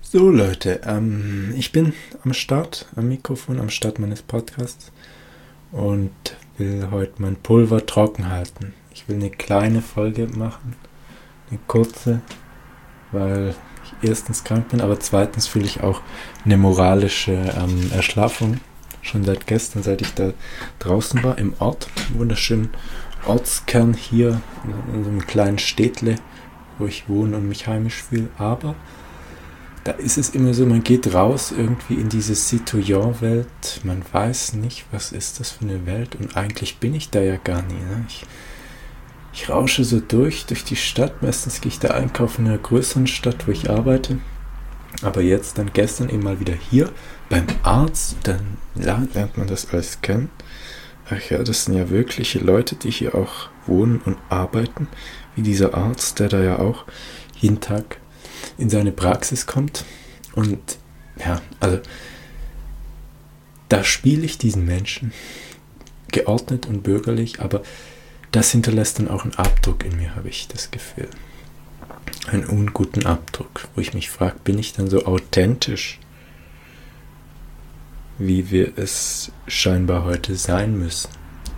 So Leute, ich bin am Start, am Mikrofon, am Start meines Podcasts und will heute mein Pulver trocken halten. Ich will eine kleine Folge machen, eine kurze, weil ich erstens krank bin, aber zweitens fühle ich auch eine moralische Erschlaffung. Schon seit gestern, seit ich da draußen war, im Ort, wunderschönen Ortskern hier, in so einem kleinen Städtle, wo ich wohne und mich heimisch fühle, aber da ist es immer so, man geht raus irgendwie in diese Citoyen-Welt, man weiß nicht, was ist das für eine Welt und eigentlich bin ich da ja gar nie. Ne? Ich rausche so durch die Stadt, meistens gehe ich da einkaufen in einer größeren Stadt, wo ich arbeite, aber jetzt dann gestern eben mal wieder hier beim Arzt, dann lernt man das alles kennen. Ach ja, das sind ja wirkliche Leute, die hier auch wohnen und arbeiten, wie dieser Arzt, der da ja auch jeden Tag in seine Praxis kommt und ja, also da spiele ich diesen Menschen geordnet und bürgerlich, aber das hinterlässt dann auch einen Abdruck in mir, habe ich das Gefühl. Einen unguten Abdruck, wo ich mich frage, bin ich dann so authentisch, wie wir es scheinbar heute sein müssen?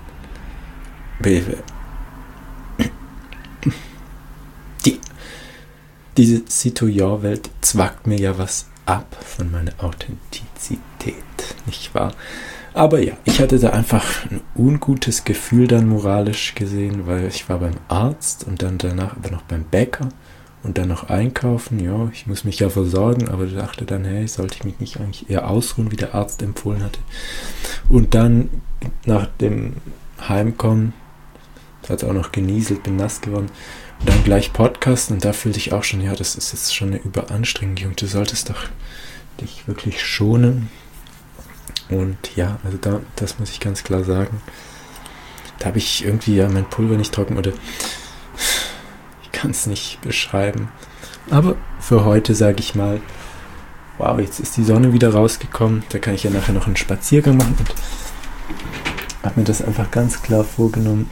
Diese Citoyen-Welt zwackt mir ja was ab von meiner Authentizität, nicht wahr? Aber ja, ich hatte da einfach ein ungutes Gefühl dann moralisch gesehen, weil ich war beim Arzt und dann danach aber noch beim Bäcker und dann noch einkaufen. Ja, ich muss mich ja versorgen, aber dachte dann, hey, sollte ich mich nicht eigentlich eher ausruhen, wie der Arzt empfohlen hatte. Und dann nach dem Heimkommen, da hat es auch noch genieselt, bin nass geworden, und dann gleich Podcasten und da fühlte ich auch schon, ja, das ist jetzt schon eine Überanstrengung, Junge, du solltest doch dich wirklich schonen. Und ja, also das muss ich ganz klar sagen. Da habe ich irgendwie ja mein Pulver nicht trocken oder ich kann es nicht beschreiben. Aber für heute sage ich mal, wow, jetzt ist die Sonne wieder rausgekommen, da kann ich ja nachher noch einen Spaziergang machen und habe mir das einfach ganz klar vorgenommen,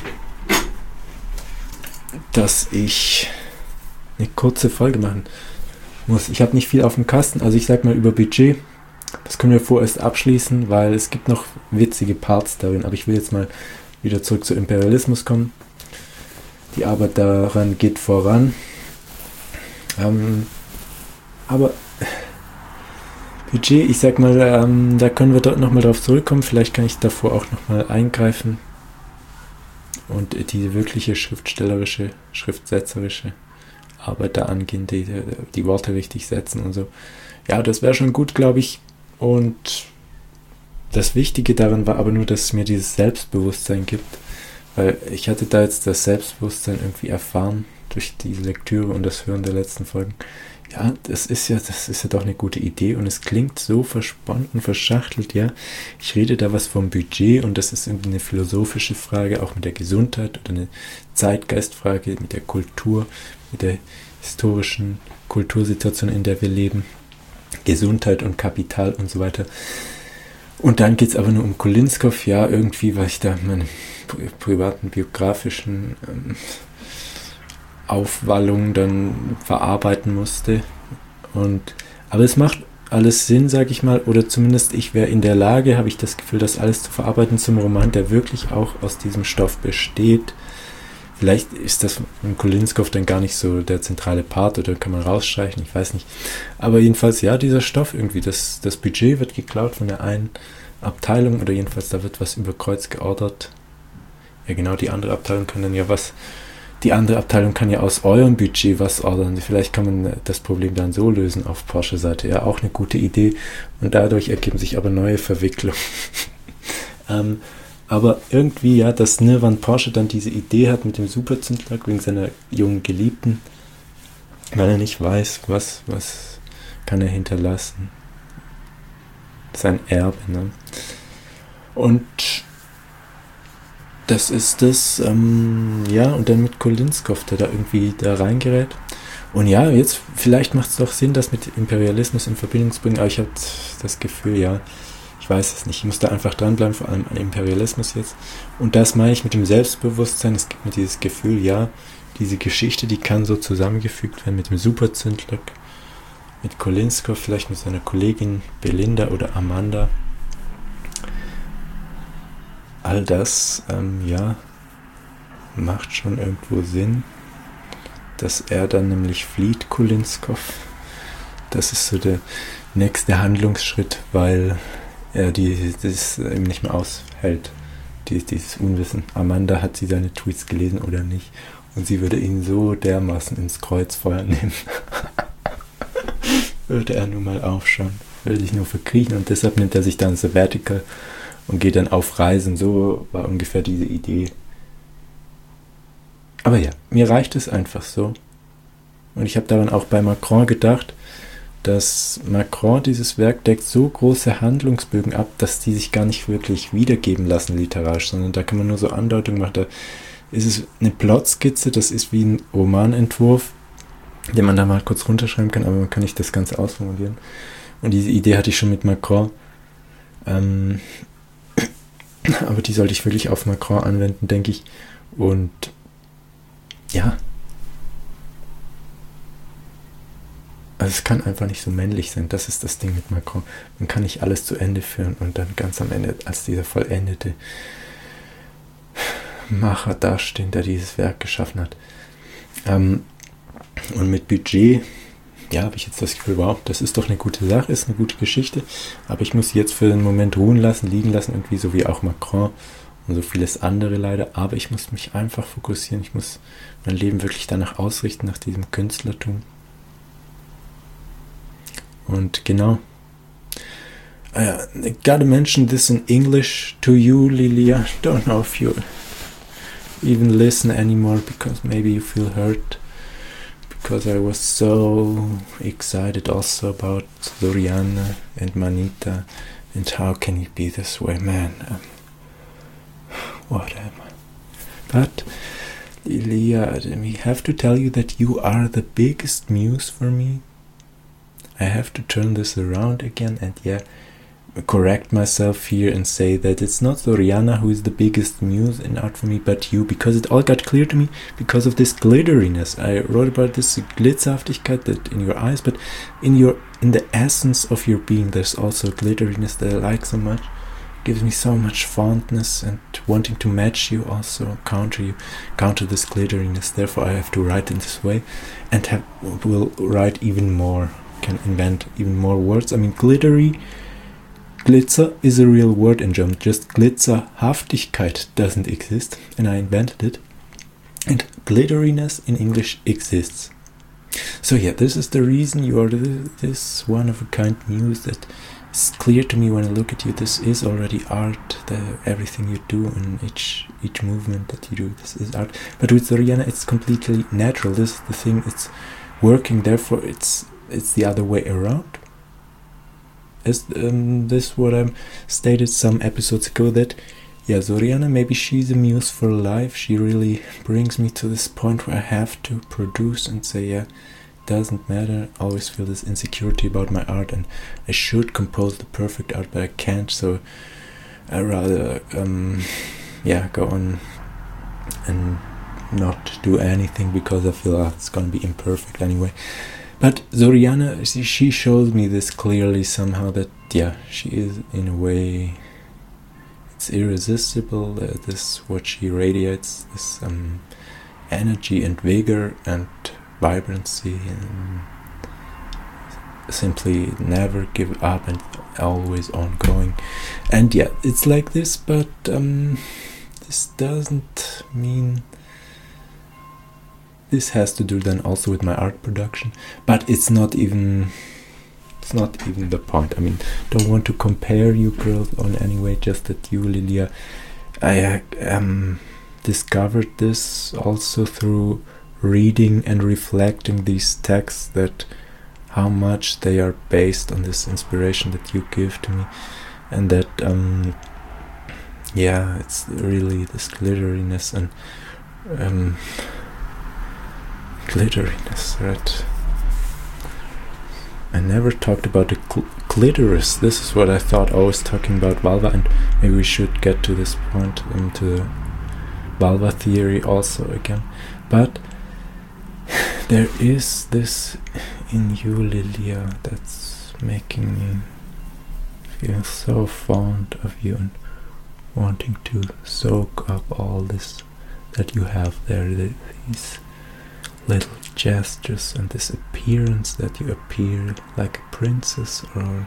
dass ich eine kurze Folge machen muss. Ich habe nicht viel auf dem Kasten, also ich sag mal über Budget. Das können wir vorerst abschließen, weil es gibt noch witzige Parts darin. Aber ich will jetzt mal wieder zurück zu Imperialismus kommen. Die Arbeit daran geht voran. Aber Budget, ich sag mal, da können wir dort nochmal drauf zurückkommen. Vielleicht kann ich davor auch nochmal eingreifen und die wirkliche schriftstellerische, schriftsetzerische Arbeit da angehen, die Worte richtig setzen und so. Ja, das wäre schon gut, glaube ich. Und das Wichtige daran war aber nur, dass es mir dieses Selbstbewusstsein gibt, weil ich hatte da jetzt das Selbstbewusstsein irgendwie erfahren durch diese Lektüre und das Hören der letzten Folgen. Ja, das ist ja doch eine gute Idee und es klingt so verspannt und verschachtelt, ja. Ich rede da was vom Budget und das ist irgendwie eine philosophische Frage, auch mit der Gesundheit oder eine Zeitgeistfrage, mit der Kultur, mit der historischen Kultursituation, in der wir leben. Gesundheit und Kapital und so weiter. Und dann geht es aber nur um Kolinskow, ja, irgendwie, weil ich da meine privaten biografischen Aufwallungen dann verarbeiten musste. Aber es macht alles Sinn, sage ich mal, oder zumindest ich wäre in der Lage, habe ich das Gefühl, das alles zu verarbeiten zum Roman, der wirklich auch aus diesem Stoff besteht. Vielleicht ist das im Kolinskow dann gar nicht so der zentrale Part oder kann man rausstreichen, ich weiß nicht. Aber jedenfalls, ja, dieser Stoff irgendwie, das Budget wird geklaut von der einen Abteilung oder jedenfalls da wird was über Kreuz geordert. Ja genau, die andere Abteilung kann ja aus eurem Budget was ordern. Vielleicht kann man das Problem dann so lösen auf Porsche-Seite. Ja, auch eine gute Idee und dadurch ergeben sich aber neue Verwicklungen. Aber irgendwie, ja, dass Nirvan Porsche dann diese Idee hat mit dem Superzündlack wegen seiner jungen Geliebten, weil er nicht weiß, was kann er hinterlassen. Sein Erbe, ne? Und das ist das, ja, und dann mit Kolinskow, der da irgendwie da reingerät. Und ja, jetzt, vielleicht macht es doch Sinn, das mit Imperialismus in Verbindung zu bringen, aber ich habe das Gefühl, ja, ich weiß es nicht. Ich muss da einfach dranbleiben, vor allem an Imperialismus jetzt. Und das meine ich mit dem Selbstbewusstsein. Es gibt mir dieses Gefühl, ja, diese Geschichte, die kann so zusammengefügt werden mit dem Superzündlack mit Kolinskow, vielleicht mit seiner Kollegin Belinda oder Amanda. All das, macht schon irgendwo Sinn, dass er dann nämlich flieht, Kolinskow. Das ist so der nächste Handlungsschritt, weil er das eben nicht mehr aushält, dieses Unwissen. Amanda, hat sie seine Tweets gelesen oder nicht? Und sie würde ihn so dermaßen ins Kreuzfeuer nehmen. Würde er nur mal aufschauen, würde sich nur verkriechen, und deshalb nimmt er sich dann Sabbatical und geht dann auf Reisen. So war ungefähr diese Idee. Aber ja, mir reicht es einfach so. Und ich habe daran auch bei Macron gedacht, dass Macron dieses Werk deckt so große Handlungsbögen ab, dass die sich gar nicht wirklich wiedergeben lassen literarisch, sondern da kann man nur so Andeutungen machen. Da ist es eine Plotskizze, das ist wie ein Romanentwurf, den man da mal kurz runterschreiben kann, aber man kann nicht das Ganze ausformulieren. Und diese Idee hatte ich schon mit Macron. Aber die sollte ich wirklich auf Macron anwenden, denke ich. Und ja, also es kann einfach nicht so männlich sein. Das ist das Ding mit Macron. Man kann nicht alles zu Ende führen und dann ganz am Ende als dieser vollendete Macher dastehen, der dieses Werk geschaffen hat. Und mit Budget, ja, habe ich jetzt das Gefühl, wow, das ist doch eine gute Sache, ist eine gute Geschichte, aber ich muss sie jetzt für den Moment ruhen lassen, liegen lassen, irgendwie, so wie auch Macron und so vieles andere leider, aber ich muss mich einfach fokussieren, ich muss mein Leben wirklich danach ausrichten, nach diesem Künstlertum. Und genau, I gotta mention this in English to you, Lilia. Don't know if you even listen anymore, because maybe you feel hurt, because I was so excited also about Zoriana and Manita, and how can you be this way, man? What am I? But Lilia, we have to tell you that you are the biggest muse for me. I have to turn this around again and correct myself here and say that it's not Zoriana who is the biggest muse in art for me, but you, because it all got clear to me because of this glitteriness. I wrote about this Glitzerhaftigkeit that in your eyes, but in the essence of your being there's also glitteriness that I like so much. Gives me so much fondness and wanting to match you, also counter this glitteriness. Therefore I have to write in this way and will write even more, can invent even more words. I mean, Glitzer is a real word in German, just Glitzerhaftigkeit doesn't exist, and I invented it. And glitteriness in English exists. So yeah, this is the reason you are this one-of-a-kind muse that is clear to me when I look at you. This is already art, everything you do and each movement that you do, this is art. But with Zoriana it's completely natural, this is the thing, it's working, therefore it's the other way around. Is this what I stated some episodes ago, that Zoriana, maybe she's a muse for life. She really brings me to this point where I have to produce and say, doesn't matter, I always feel this insecurity about my art and I should compose the perfect art, but I can't, so I rather go on and not do anything because I feel it's gonna be imperfect anyway. But Zoriana, she shows me this clearly somehow, that she is in a way, it's irresistible, this what she radiates, this energy and vigor and vibrancy, and simply never give up and always ongoing. And it's like this, but this doesn't mean this has to do then also with my art production, but it's not even the point. I mean, don't want to compare you girls on any way, just that you, Lilia, I discovered this also through reading and reflecting these texts, that how much they are based on this inspiration that you give to me, and that it's really this glitteriness and glitteriness, right? I never talked about the clitoris. This is what I thought, always talking about vulva, and maybe we should get to this point, to the vulva theory also again. But there is this in you, Lilia, that's making me feel so fond of you and wanting to soak up all this that you have there, these little gestures and this appearance that you appear like a princess, or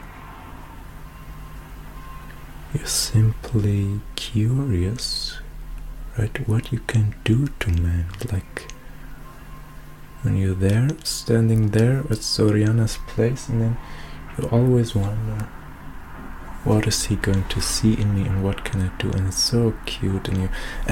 you're simply curious, right? What you can do to men, like when you're there, standing there at Soriana's place, and then you always wonder, what is he going to see in me and what can I do? And it's so cute, and you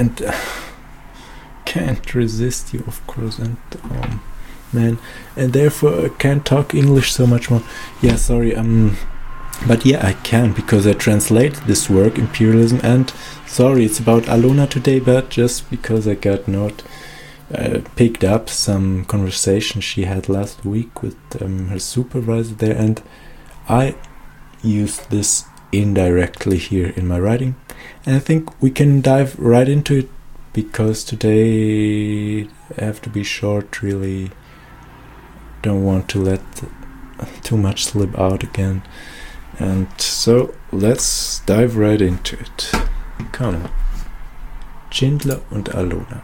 can't resist you, of course, and man, and therefore I can't talk English so much more. Yeah, sorry, but yeah, I can, because I translate this work, Imperialism, and sorry, it's about Alona today, but just because I got picked up some conversation she had last week with her supervisor there, and I used this indirectly here in my writing, and I think we can dive right into it, because today I have to be short, really don't want to let too much slip out again, and so let's dive right into it. Come on. Schindler und Alona.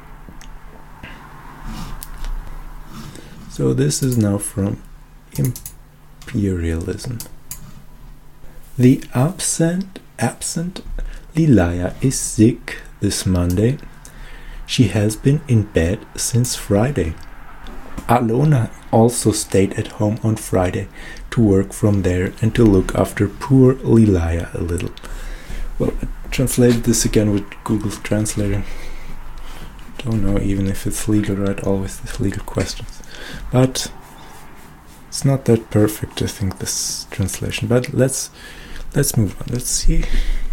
So this is now from Imperialism. The absent Lilia is sick this Monday. She has been in bed since Friday. Alona also stayed at home on Friday to work from there and to look after poor Lilia a little. Well, I translated this again with Google Translator. Don't know even if it's legal, right? Always these legal questions. But it's not that perfect, I think, this translation. But let's move on. Let's see.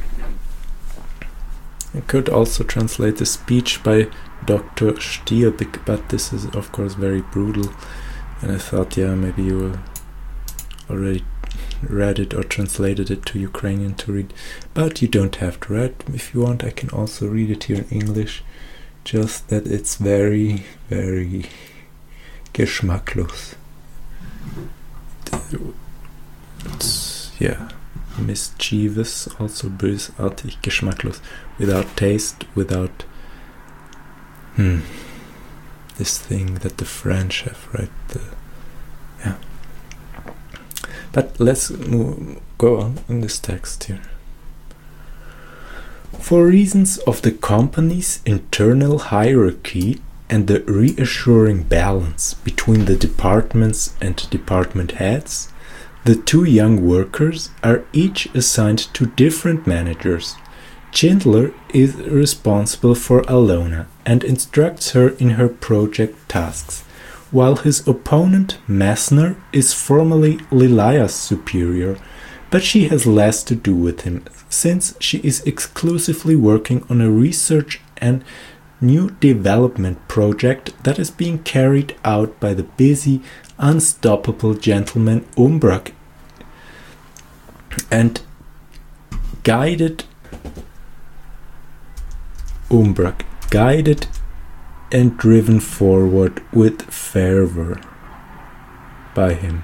I could also translate the speech by Dr. Stier, but this is of course very brutal, and I thought, yeah, maybe you already read it or translated it to Ukrainian to read, but you don't have to read. If you want, I can also read it here in English, just that it's very, very geschmacklos. It's, yeah, mischievous, also bösartig, geschmacklos, without taste, without this thing that the French have, right? Yeah. But let's go on in this text here. For reasons of the company's internal hierarchy and the reassuring balance between the departments and department heads, the two young workers are each assigned to different managers. Schindler is responsible for Alona and instructs her in her project tasks, while his opponent Messner is formally Lilia's superior, but she has less to do with him, since she is exclusively working on a research and new development project that is being carried out by the busy, unstoppable gentleman Umbrak, and guided and driven forward with fervor by him.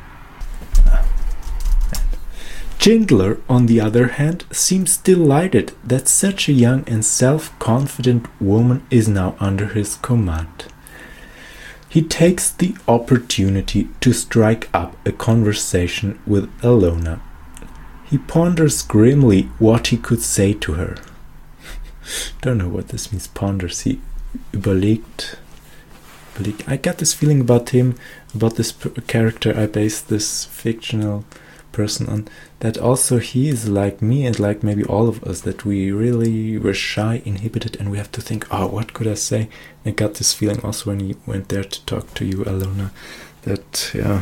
Schindler, on the other hand, seems delighted that such a young and self-confident woman is now under his command. He takes the opportunity to strike up a conversation with Alona. He ponders grimly what he could say to her. Don't know what this means, ponders. He überlegt. I got this feeling about him, about this character I based this fictional person on, that also he is like me and like maybe all of us, that we really were shy, inhibited, and we have to think, oh, what could I say? I got this feeling also when he went there to talk to you, Alona, that, yeah,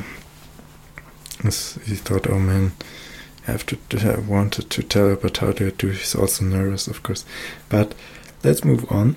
he thought, oh man, I wanted to tell her, but how do I do? He's also nervous, of course. But let's move on.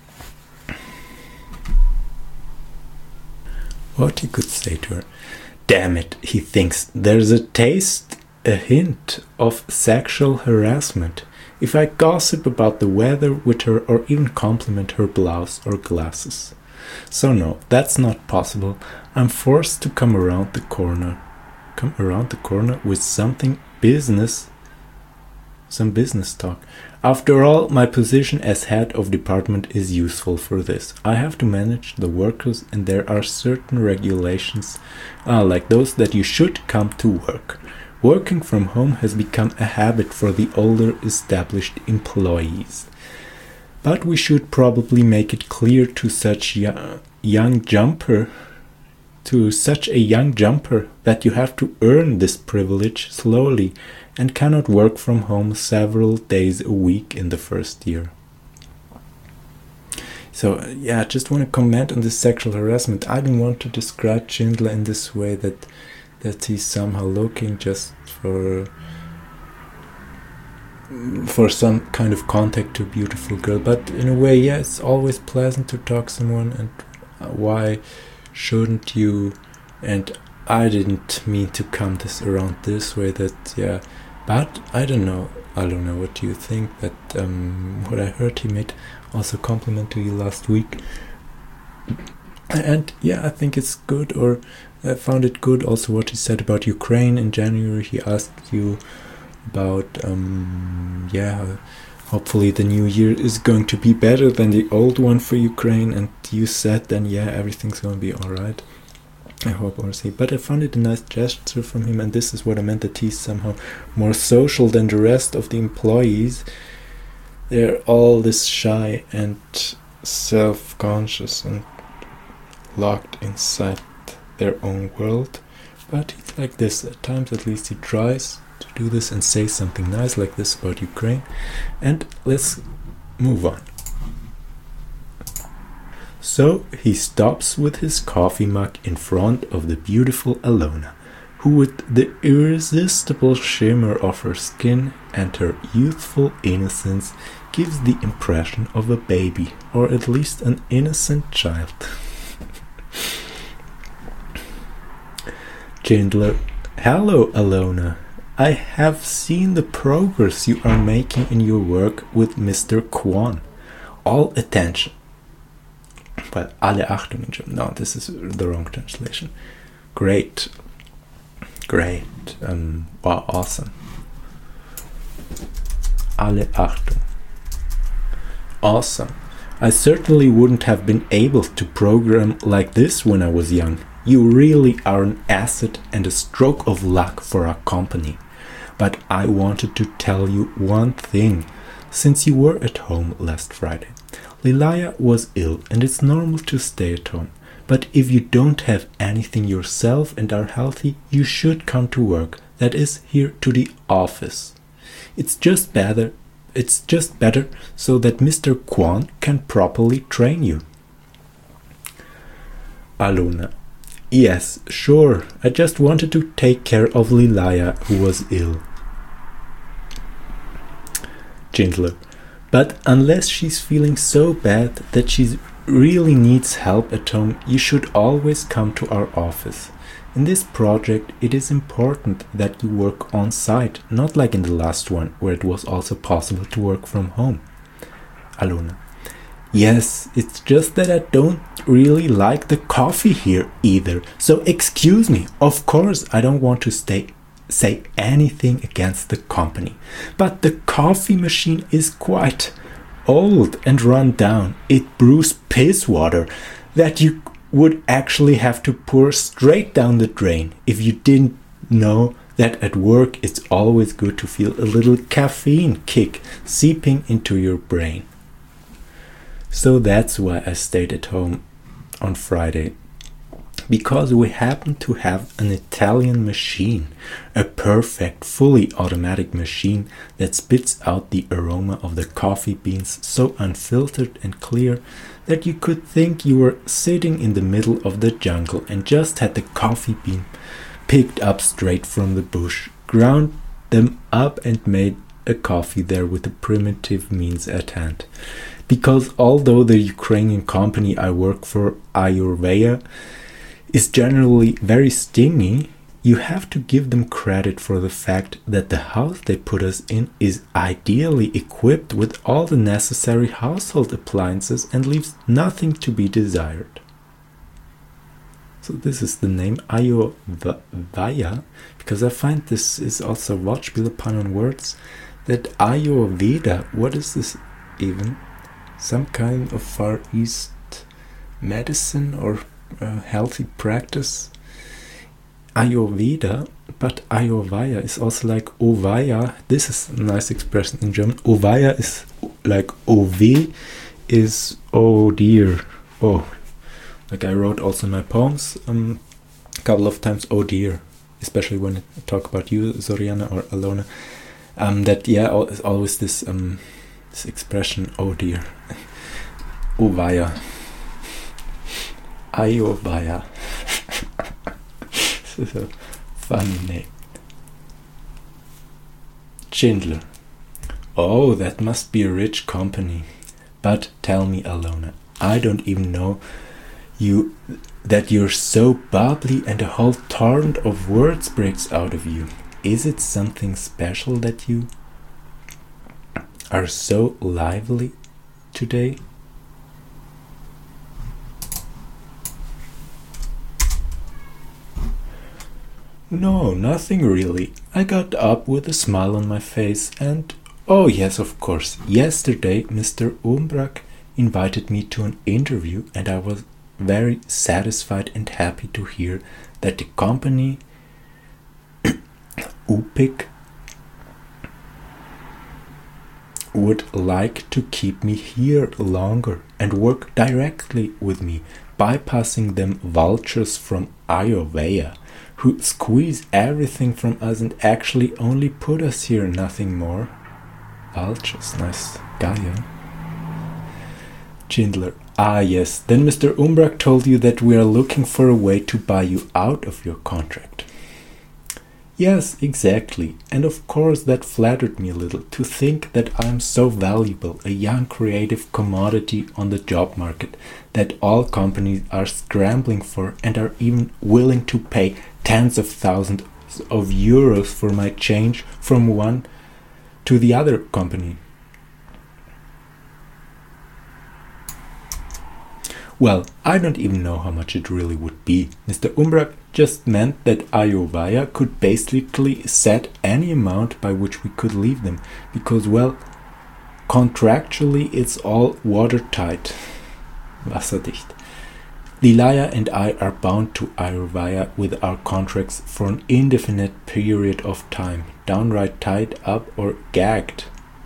What he could say to her. Damn it, he thinks, there's a hint of sexual harassment if I gossip about the weather with her or even compliment her blouse or glasses. So no, that's not possible. I'm forced to come around the corner with some business talk. After all, my position as head of department is useful for this. I have to manage the workers, and there are certain regulations, like those that you should come to work. Working from home has become a habit for the older established employees. But we should probably make it clear to such a young jumper that you have to earn this privilege slowly and cannot work from home several days a week in the first year. So I just want to comment on this sexual harassment. I don't want to describe Schindler in this way that he's somehow looking just for some kind of contact to a beautiful girl. But in a way, it's always pleasant to talk to someone, and why shouldn't you? And I didn't mean to come around this way, but I don't know what you think, but what I heard, he made also a compliment to you last week, and I think it's good, or I found it good also what he said about Ukraine. In January he asked you about hopefully the new year is going to be better than the old one for Ukraine, and you said then everything's going to be alright. I hope, honestly. But I found it a nice gesture from him, and this is what I meant, that he's somehow more social than the rest of the employees. They're all this shy and self-conscious and locked inside their own world. But he's like this. At times, at least, he tries to do this and say something nice like this about Ukraine. And let's move on. So he stops with his coffee mug in front of the beautiful Alona, who with the irresistible shimmer of her skin and her youthful innocence gives the impression of a baby, or at least an innocent child. Schindler: hello, Alona. I have seen the progress you are making in your work with Mr. Kwon. All attention. Well, alle Achtung in German. No, this is the wrong translation. Great. Wow, awesome. Alle Achtung. Awesome. I certainly wouldn't have been able to program like this when I was young. You really are an asset and a stroke of luck for our company. But I wanted to tell you one thing. Since you were at home last Friday, Lilaya was ill, and it's normal to stay at home. But if you don't have anything yourself and are healthy, you should come to work. That is, here to the office. It's just better so that Mr. Kwon can properly train you. Alona: yes, sure. I just wanted to take care of Lilaya, who was ill. Schindler: but unless she's feeling so bad that she really needs help at home, you should always come to our office. In this project, it is important that you work on site, not like in the last one, where it was also possible to work from home. Alona: yes, it's just that I don't really like the coffee here either. So excuse me, of course I don't want to say anything against the company. But the coffee machine is quite old and run down. It brews piss water that you would actually have to pour straight down the drain. If you didn't know that at work it's always good to feel a little caffeine kick seeping into your brain. So that's why I stayed at home on Friday. Because we happen to have an Italian machine, a perfect, fully automatic machine that spits out the aroma of the coffee beans so unfiltered and clear that you could think you were sitting in the middle of the jungle and just had the coffee bean picked up straight from the bush, ground them up and made a coffee there with the primitive means at hand. Because although the Ukrainian company I work for, Ayurveda, is generally very stingy, you have to give them credit for the fact that the house they put us in is ideally equipped with all the necessary household appliances and leaves nothing to be desired. So this is the name Ayurveda, because I find this is also watchable upon on words, that Ayurveda, what is this even? Some kind of Far East medicine or healthy practice? Ayurveda, but Ayurveda is also like Ovaya. This is a nice expression in German. Ovaya is like Ove is oh dear. Oh, like I wrote also in my poems a couple of times, oh dear, especially when I talk about you, Zoriana or Alona. That is always this expression, oh dear. Ovaya. Ayurveda. This is a funny name. Schindler. Oh, that must be a rich company. But tell me, Alona, I don't even know that you're so bubbly and a whole torrent of words breaks out of you. Is it something special that you are so lively today? No, nothing really. I got up with a smile on my face and, oh yes, of course, yesterday Mr. Umbrak invited me to an interview and I was very satisfied and happy to hear that the company UPIC would like to keep me here longer and work directly with me, bypassing them vultures from Ayurveda who squeeze everything from us and actually only put us here, nothing more. Vultures, nice guy, yeah? Schindler. Ah yes, then Mr. Umbrak told you that we are looking for a way to buy you out of your contract. Yes, exactly, and of course that flattered me a little, to think that I am so valuable, a young creative commodity on the job market, that all companies are scrambling for and are even willing to pay tens of thousands of euros for my change from one to the other company. Well, I don't even know how much it really would be. Mr. Umbrak just meant that Ayurveda could basically set any amount by which we could leave them, because, well, contractually it's all watertight. Wasserdicht. Lilaya and I are bound to Ayurveda with our contracts for an indefinite period of time, downright tied up or gagged.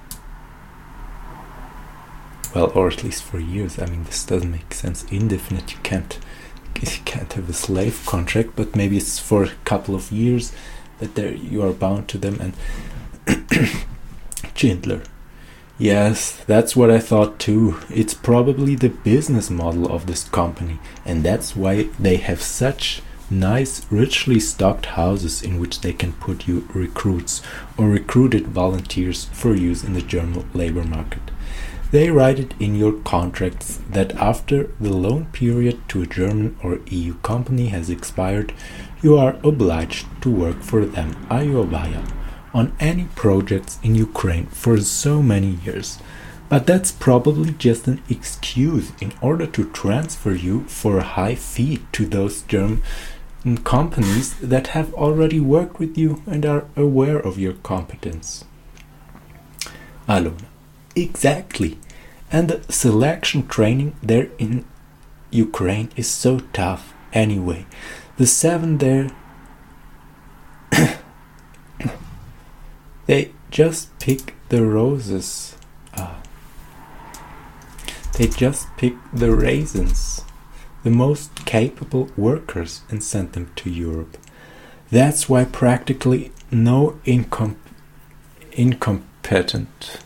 Well, or at least for years. I mean, this doesn't make sense. Indefinite, you can't have a slave contract, but maybe it's for a couple of years that you are bound to them. And Schindler. Yes, that's what I thought too. It's probably the business model of this company, and that's why they have such nice, richly stocked houses in which they can put you recruits or recruited volunteers for use in the German labor market. They write it in your contracts that after the loan period to a German or EU company has expired, you are obliged to work for them, Ayurveda, on any projects in Ukraine for so many years. But that's probably just an excuse in order to transfer you for a high fee to those German companies that have already worked with you and are aware of your competence. Alona. Exactly. And the selection training there in Ukraine is so tough anyway. The 7 there, they just pick the roses. They just pick the raisins, the most capable workers, and send them to Europe. That's why practically no incompetent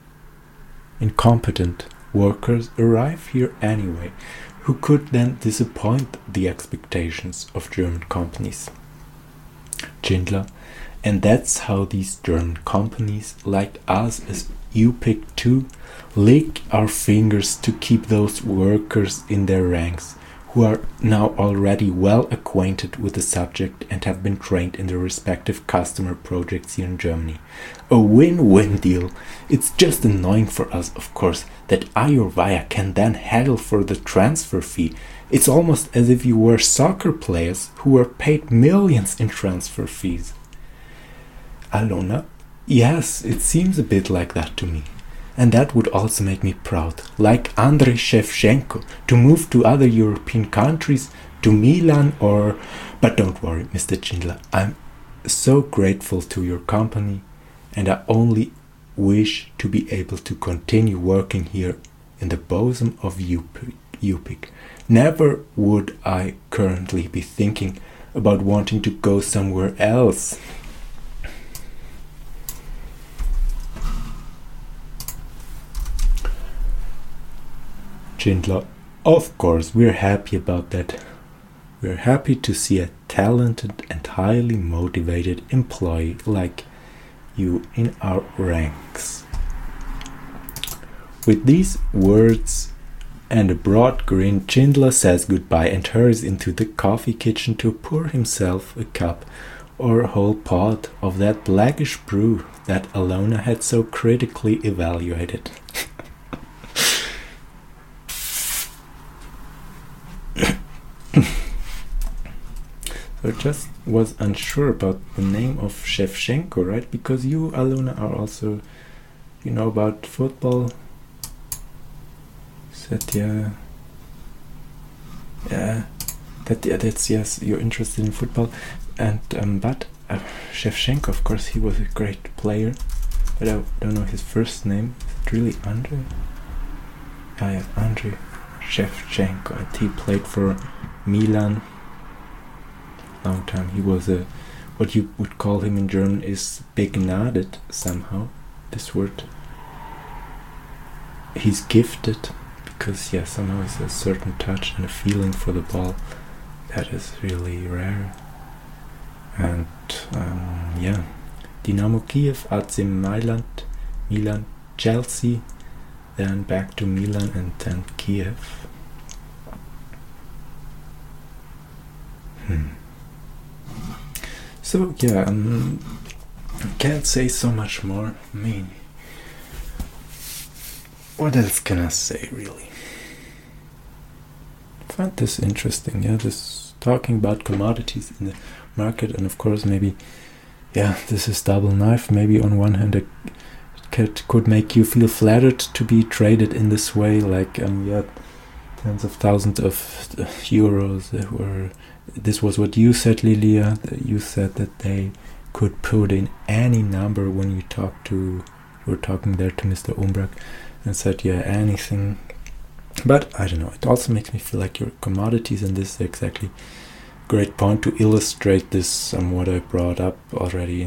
workers arrive here anyway, who could then disappoint the expectations of German companies. Schindler. And that's how these German companies, like us as UPIC too, lick our fingers to keep those workers in their ranks, who are now already well acquainted with the subject and have been trained in their respective customer projects here in Germany. A win-win deal. It's just annoying for us, of course, that Ayurvaya can then haggle for the transfer fee. It's almost as if you were soccer players who were paid millions in transfer fees. Alona: yes, it seems a bit like that to me. And that would also make me proud, like Andrei Shevchenko, to move to other European countries, to Milan or... But don't worry, Mr. Schindler, I'm so grateful to your company, and I only wish to be able to continue working here in the bosom of Yupik. Never would I currently be thinking about wanting to go somewhere else. Schindler: of course, we're happy about that. We're happy to see a talented and highly motivated employee like you in our ranks. With these words and a broad grin, Schindler says goodbye and hurries into the coffee kitchen to pour himself a cup or a whole pot of that blackish brew that Alona had so critically evaluated. I just was unsure about the name of Shevchenko, right? Because you, Alona, are also, you know about football. Said that's yes, you're interested in football, and but Shevchenko, of course, he was a great player, but I don't know his first name. Is it really Andrei? Ah, yeah, Andrei Shevchenko, and he played for Milan. Long time. He was a, what you would call him in German is begnadet somehow. This word. He's gifted because somehow he has a certain touch and a feeling for the ball that is really rare. And Dynamo Kiev, AC Milan, Chelsea, then back to Milan and then Kiev. So I can't say so much more. I mean, what else can I say really? I find this interesting, this talking about commodities in the market, and of course maybe, this is double knife. Maybe on one hand it could make you feel flattered to be traded in this way, like tens of thousands of euros were. This was what you said, Lilia. You said that they could put in any number when you were talking there to Mr. Umbrak, and said, anything. But I don't know, it also makes me feel like your commodities, and this is exactly a great point to illustrate this, what I brought up already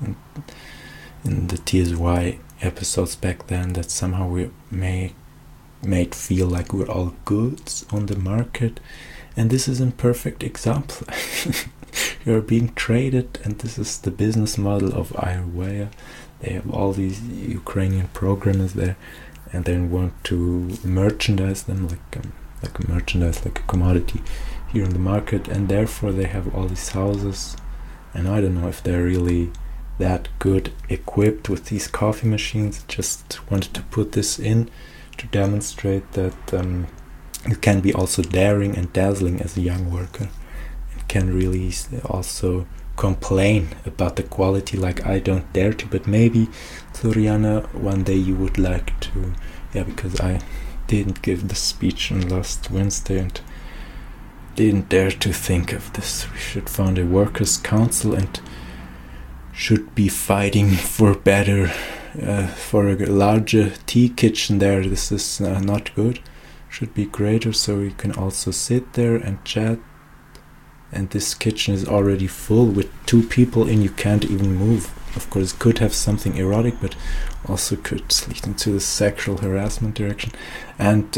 in the TSY episodes back then, that somehow we made feel like we're all goods on the market. And this is a perfect example. You're being traded, and this is the business model of Ayurveda. They have all these Ukrainian programmers there, and they want to merchandise them like a commodity here in the market, and therefore they have all these houses. And I don't know if they're really that good equipped with these coffee machines. Just wanted to put this in to demonstrate that you can be also daring and dazzling as a young worker, and can really also complain about the quality like I don't dare to. But maybe, Floriana, one day you would like to, because I didn't give the speech on last Wednesday and didn't dare to think of this. We should found a workers' council and should be fighting for better, for a larger tea kitchen there. This is not good. Should be greater, so you can also sit there and chat. And this kitchen is already full with 2 people in. You can't even move. Of course, it could have something erotic, but also could lead into the sexual harassment direction. And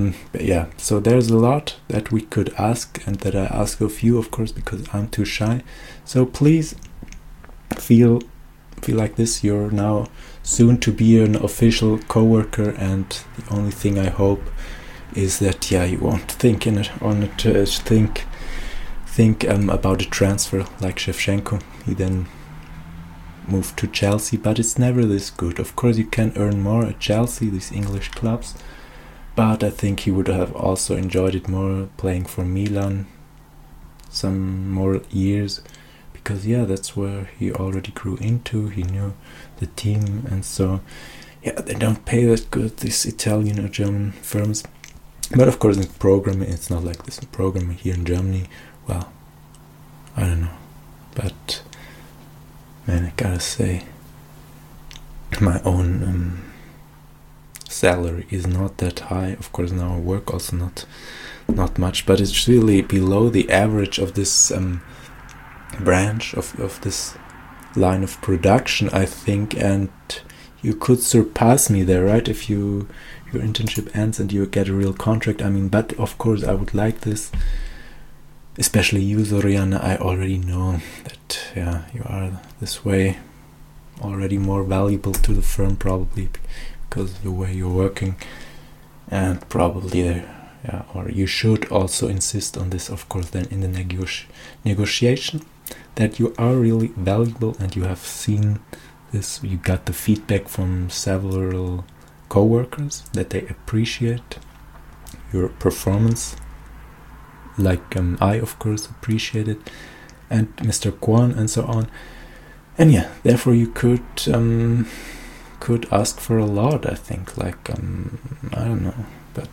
so there's a lot that we could ask, and that I ask of you, of course, because I'm too shy. So please feel like this. You're now soon to be an official co-worker, and the only thing I hope is that you won't think think about a transfer like Shevchenko. He then moved to Chelsea, but it's never this good. Of course, you can earn more at Chelsea, these English clubs, but I think he would have also enjoyed it more playing for Milan some more years, because that's where he already grew into. He knew the team, and so they don't pay that good, these Italian or German firms. But of course in programming it's not like this. In programming here in Germany, well, I don't know, but man, I gotta say, my own salary is not that high. Of course now I work also not much, but it's really below the average of this branch of this line of production, I think, and you could surpass me there, right? If your internship ends and you get a real contract. I mean, but of course I would like this, especially you, Zoriana. I already know that you are this way already more valuable to the firm, probably because of the way you're working, and probably or you should also insist on this, of course, then in the negotiation, that you are really valuable, and you have seen this, you got the feedback from several co-workers that they appreciate your performance, like I of course appreciate it, and Mr. Kwon and so on. And therefore you could ask for a lot, I think, like I don't know, but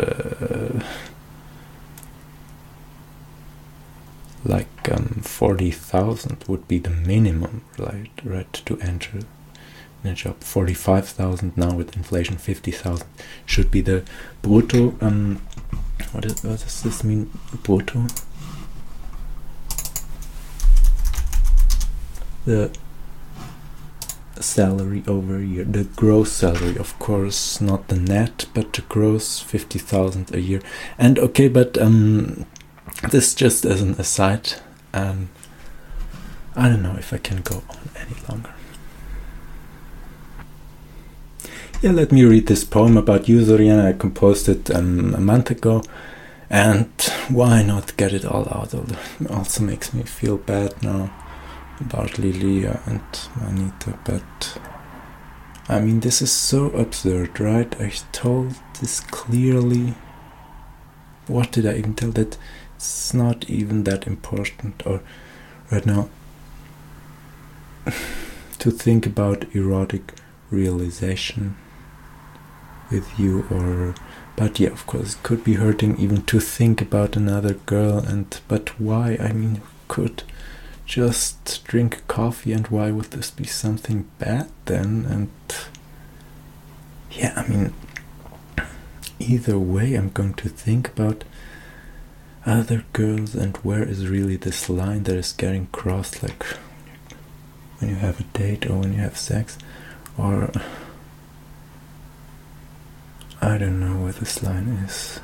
like 40,000 would be the minimum, right, to enter in a job. 45,000 now with inflation, 50,000 should be the brutto. What does this mean, brutto? The salary over a year, the gross salary, of course, not the net, but the gross, 50,000 a year. And okay, but this just as an aside, I don't know if I can go on any longer. Let me read this poem about you, Zoriana. I composed it a month ago, and why not get it all out? It also makes me feel bad now about Lilia and Manita, but I mean, this is so absurd, right? I told this clearly. What did I even tell? That it's not even that important, or right now, to think about erotic realization with you, but of course it could be hurting even to think about another girl, but why? I mean, could just drink coffee, and why would this be something bad then? And I mean, either way I'm going to think about other girls, and where is really this line that is getting crossed, like when you have a date or when you have sex, or I don't know where this line is.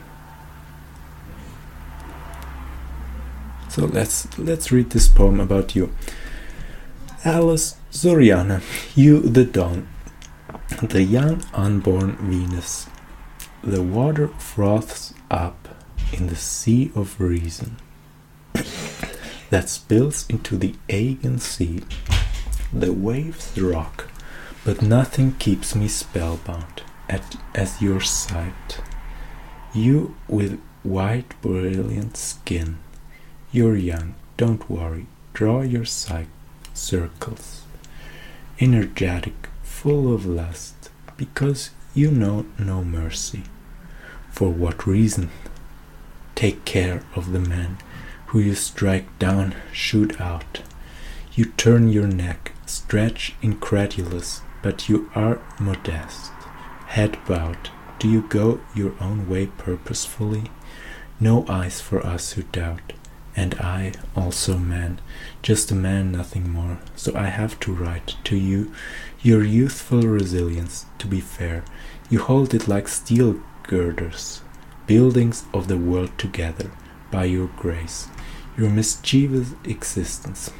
So let's read this poem about you. Alice Zoriana, you the dawn, the young unborn Venus. The water froths up in the sea of reason that spills into the Aegean Sea. The waves rock, but nothing keeps me spellbound as your sight. You with white brilliant skin, you're young, don't worry, draw your circles, energetic, full of lust, because you know no mercy. For what reason? Take care of the man who you strike down, shoot out. You turn your neck, stretch incredulous, but you are modest. Head bowed, do you go your own way purposefully? No eyes for us who doubt. And I, also man, just a man, nothing more. So I have to write to you your youthful resilience. To be fair, you hold it like steel girders, buildings of the world together, by your grace, your mischievous existence.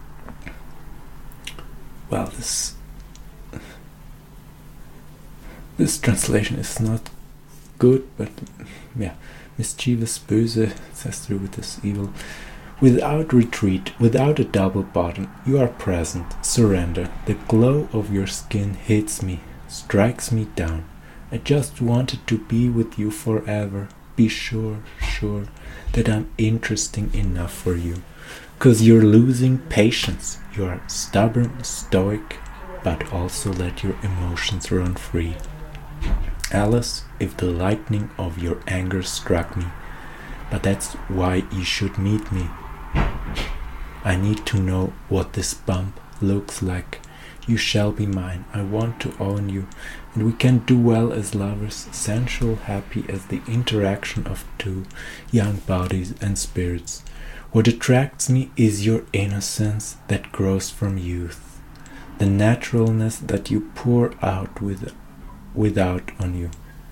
Well, this translation is not good, but yeah, mischievous, böse, says through with this evil. Without retreat, without a double button, you are present, surrender. The glow of your skin hits me, strikes me down. I just wanted to be with you forever. Be sure that I'm interesting enough for you. 'Cause you're losing patience. You are stubborn, stoic, but also let your emotions run free. Alice, if the lightning of your anger struck me, but that's why you should meet me. I need to know what this bump looks like. You shall be mine. I want to own you, and we can do well as lovers, sensual, happy as the interaction of two young bodies and spirits. What attracts me is your innocence that grows from youth, the naturalness that you pour out without on you.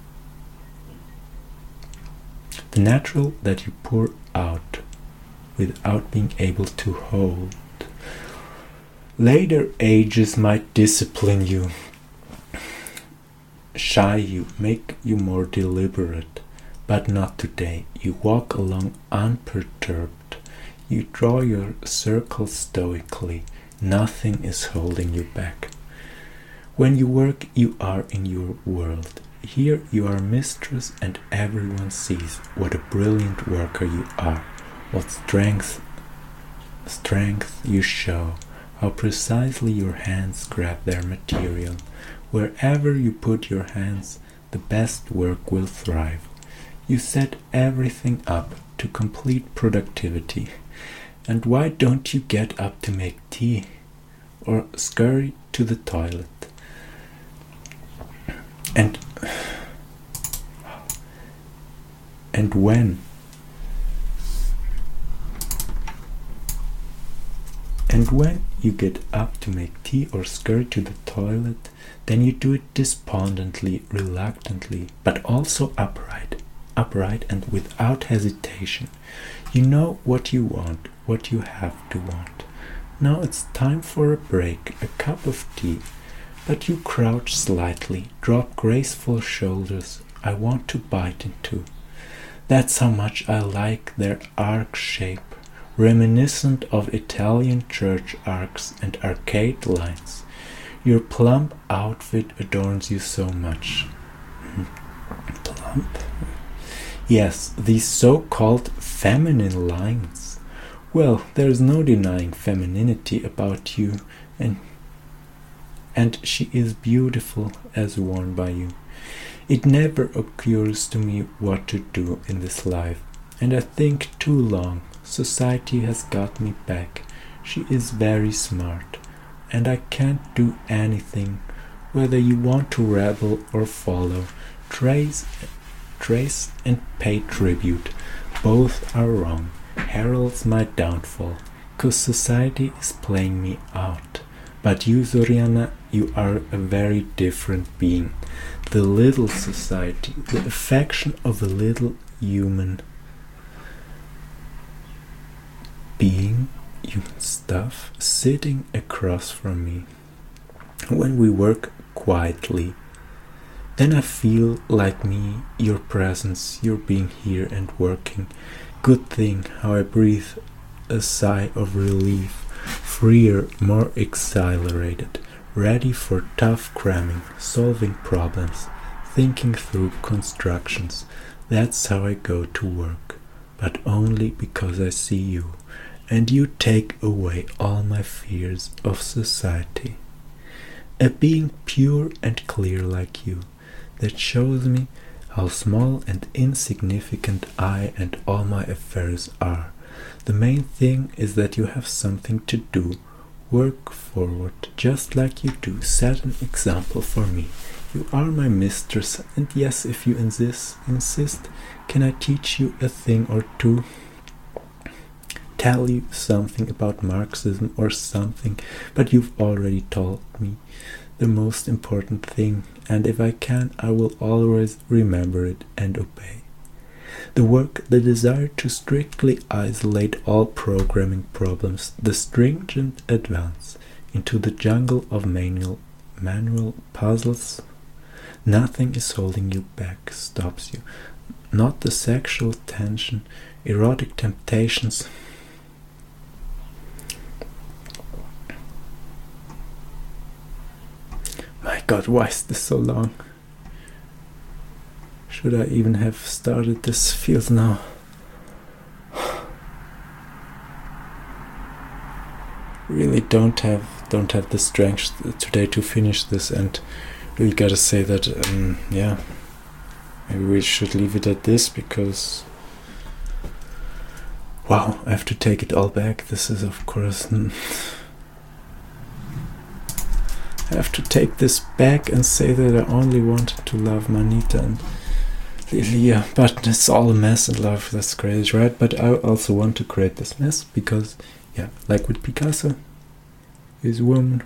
The natural that you pour out without being able to hold. Later ages might discipline you, shy you, make you more deliberate, but not today. You walk along unperturbed. You draw your circle stoically. Nothing is holding you back. When you work, you are in your world. Here you are mistress, and everyone sees what a brilliant worker you are, what strength you show, how precisely your hands grab their material. Wherever you put your hands, the best work will thrive. You set everything up to complete productivity. And why don't you get up to make tea or scurry to the toilet? And when you get up to make tea or scurry to the toilet, then you do it despondently, reluctantly, but also upright and without hesitation. You know what you want, what you have to want. Now it's time for a break, a cup of tea. But you crouch slightly, drop graceful shoulders. I want to bite into. That's how much I like their arc shape, reminiscent of Italian church arcs and arcade lines. Your plump outfit adorns you so much. Plump? Yes, these so-called feminine lines. Well, there's no denying femininity about you, and she is beautiful as worn by you. It never occurs to me what to do in this life, and I think too long. Society has got me back. She is very smart, and I can't do anything, whether you want to rebel or follow, trace and pay tribute. Both are wrong, heralds my downfall, 'cause society is playing me out. But you, Zoriana, you are a very different being. The little society, the affection of a little human being, human stuff, sitting across from me. When we work quietly, then I feel like me, your presence, your being here and working. Good thing how I breathe a sigh of relief, freer, more exhilarated, ready for tough cramming, solving problems, thinking through constructions. That's how I go to work, but only because I see you, and you take away all my fears of society. A being pure and clear like you, that shows me how small and insignificant I and all my affairs are. The main thing is that you have something to do. Work forward, just like you do. Set an example for me. You are my mistress, and yes, if you insist, can I teach you a thing or two? Tell you something about Marxism or something, but you've already told me the most important thing, and if I can, I will always remember it and obey. The work, the desire to strictly isolate all programming problems, the stringent advance into the jungle of manual puzzles, Nothing is holding you back, stops you. Not the sexual tension, erotic temptations. My God, why is this so long? Should I even have started this field now? Really don't have the strength today to finish this, and really gotta say that maybe we should leave it at this, because wow, I have to take it all back. This is of course I have to take this back and say that I only wanted to love Manita and Lilia, but it's all a mess in love. That's crazy, right? But I also want to create this mess because, yeah, like with Picasso, this one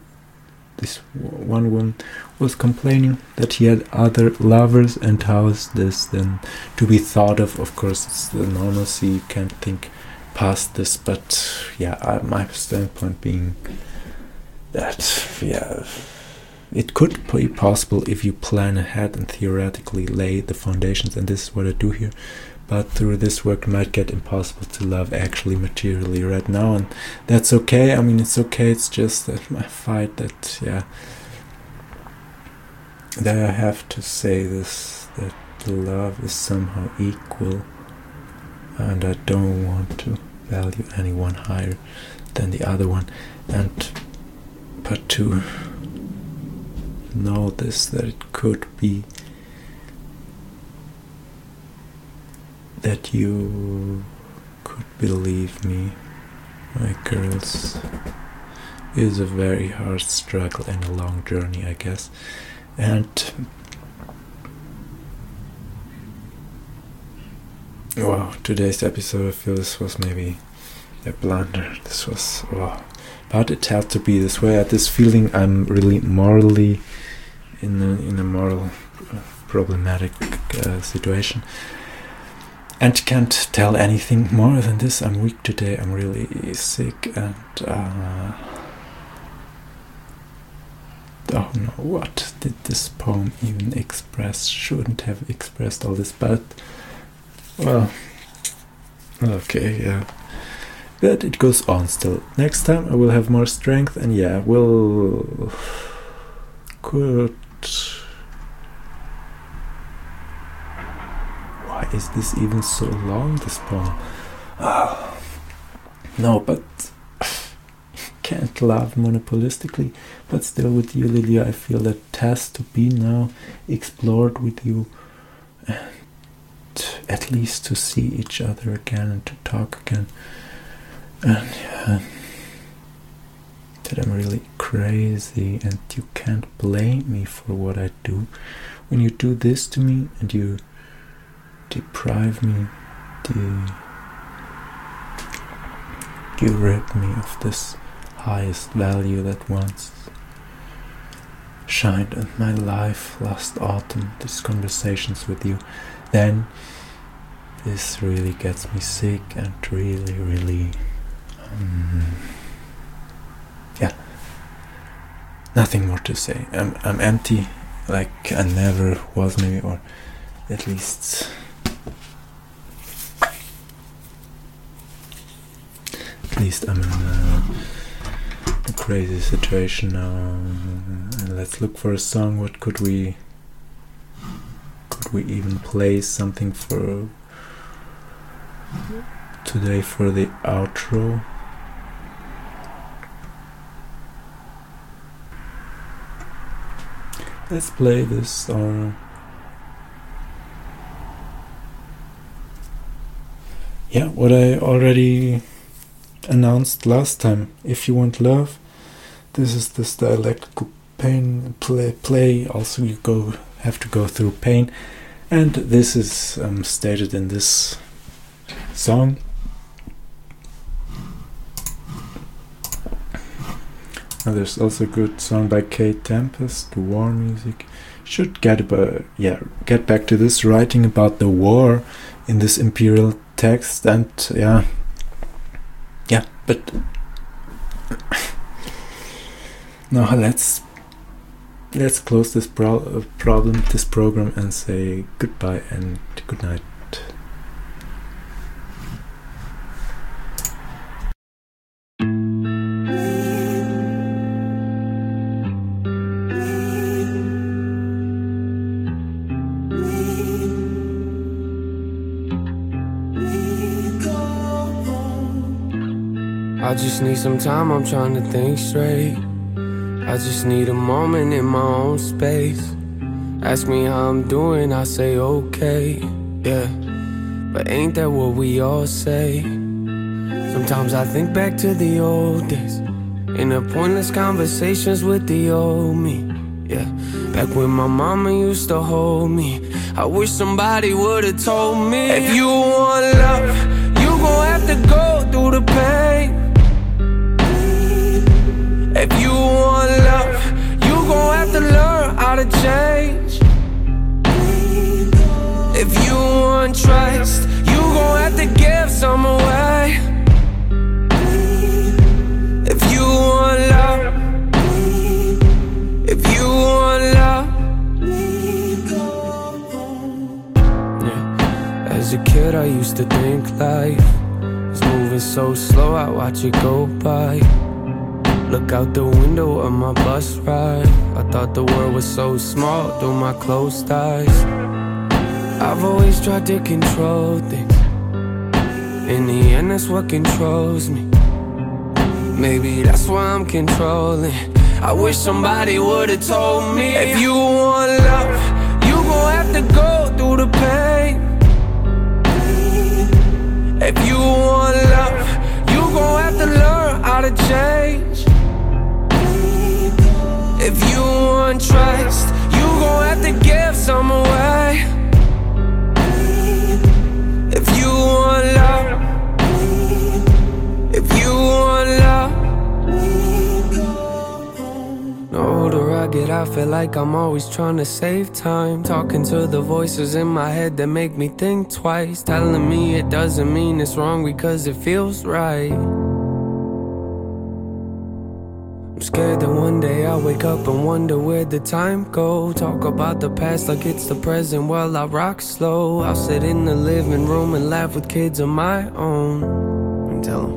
woman was complaining that he had other lovers, and how is this then to be thought of? Of course, it's the normalcy, you can't think past this, but yeah, my standpoint being that, yeah, it could be possible if you plan ahead and theoretically lay the foundations, and this is what I do here. But through this work it might get impossible to love actually materially right now, and that's okay. I mean, it's okay, it's just that my fight that, yeah, that I have to say this, that love is somehow equal, and I don't want to value anyone higher than the other one, but to know this, that it could be that you could believe me, my girls, is a very hard struggle and a long journey, I guess. And wow, today's episode, I feel this was maybe a blunder. This was, wow. But it had to be this way. I had this feeling I'm really morally in a moral problematic situation, and can't tell anything more than this. I'm weak today. I'm really sick, and don't know what did this poem even express. Shouldn't have expressed all this, but well, okay, yeah. But it goes on still. Next time I will have more strength, and yeah, why is this even so long, this poem? No, but can't love monopolistically, but still with you, Lilia, I feel that it has to be now explored with you, and at least to see each other again and to talk again. And yeah, that I'm really crazy, and you can't blame me for what I do. When you do this to me and you deprive me, you rid me of this highest value that once shined in my life last autumn, these conversations with you, then this really gets me sick and really yeah, nothing more to say. I'm empty, like I never was, maybe, or at least I'm in a crazy situation now. And let's look for a song. What could we even play something for today for the outro? Let's play this, or yeah, what I already announced last time. If you want love, this is this dialectical pain play. Also, you have to go through pain, and this is stated in this song. And there's also a good song by Kate Tempest, War Music. Should get back to this, writing about the war in this imperial text, and yeah, but now let's let's close this program and say goodbye and good night. I just need some time, I'm trying to think straight. I just need a moment in my own space. Ask me how I'm doing, I say okay, yeah. But ain't that what we all say? Sometimes I think back to the old days, in the pointless conversations with the old me, yeah. Back when my mama used to hold me, I wish somebody would've told me, if you want love, you gon' have to go through the pain. If you want love, you gon' have to learn how to change. If you want trust, you gon' have to give some away. If you want love, if you want love, yeah. As a kid I used to think life was moving so slow, I watch it go by. Look out the window of my bus ride, I thought the world was so small through my closed eyes. I've always tried to control things, in the end that's what controls me. Maybe that's why I'm controlling. I wish somebody would've told me, if you want love, you gon' have to go through the pain. If you want love, you gon' have to learn how to change. If you want trust, you gon' have to give some away. If you want love, if you want love. The older I get, I feel like I'm always trying to save time, talking to the voices in my head that make me think twice, telling me it doesn't mean it's wrong because it feels right. I'm scared that one day I'll wake up and wonder where'd the time go. Talk about the past like it's the present while I rock slow. I'll sit in the living room and laugh with kids of my own and tell them,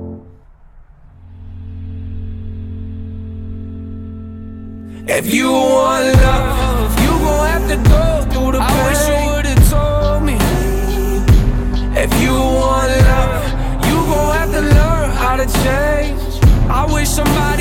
if you want love, you gon' have to go through the pain. I wish you would've told me. If you want love, you gon' have to learn how to change. I wish somebody